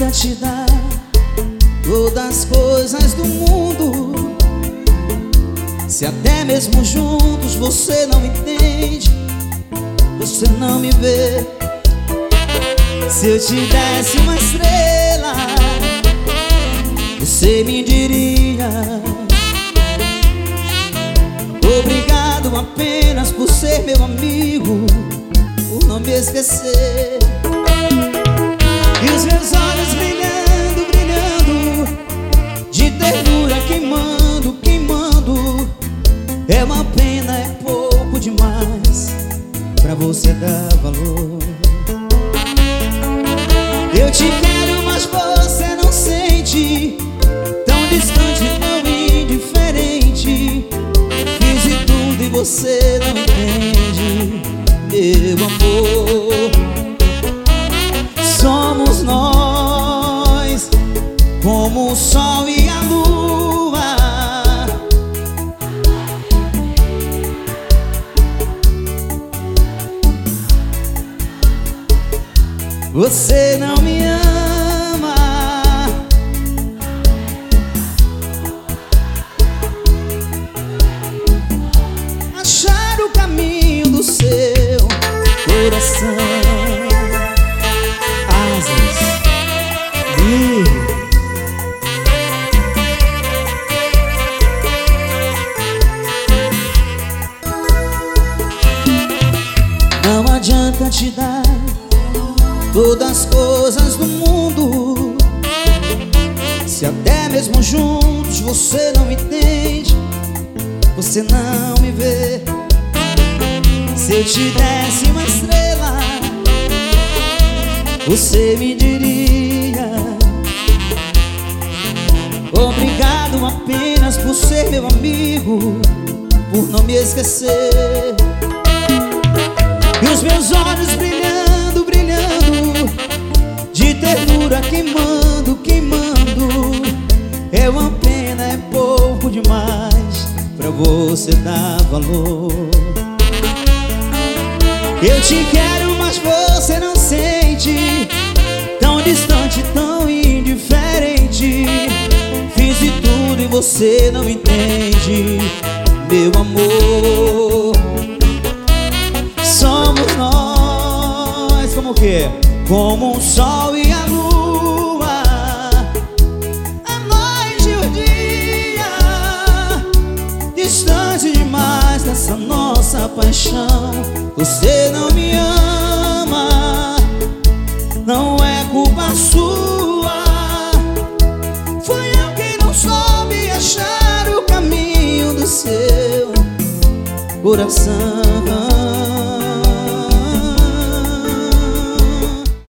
adianta te dar todas as coisas do mundo, se até mesmo juntos você não me entende, você não me vê. Se eu te desse uma estrela, você me diria obrigado apenas por ser meu amigo, por não me esquecer. E os meus olhos brilhando, brilhando, de ternura queimando, queimando. É uma pena, é pouco demais pra você dar valor. Eu te quero, mas você não sente, tão distante, tão indiferente. Fiz de tudo e você não entende, meu amor. Somos nós, como o sol e a lua. Você não me ama, achar o caminho do seu coração. Não adianta te dar todas as coisas do mundo, se até mesmo juntos você não me entende, você não me vê. Se eu te desse uma estrela, você me diria obrigado apenas por ser meu amigo, por não me esquecer. E os meus olhos brilhando, brilhando, de ternura queimando, queimando. É uma pena, é pouco demais pra você dar valor. Eu te quero, mas você não sente, tão distante, tão indiferente. Fiz de tudo e você não entende, meu amor. Somos nós, como o quê? Como o sol e a lua, a noite e o dia, distante demais dessa nossa paixão. Você não me ama, não é culpa sua. Foi eu quem não soube achar o caminho do seu coração.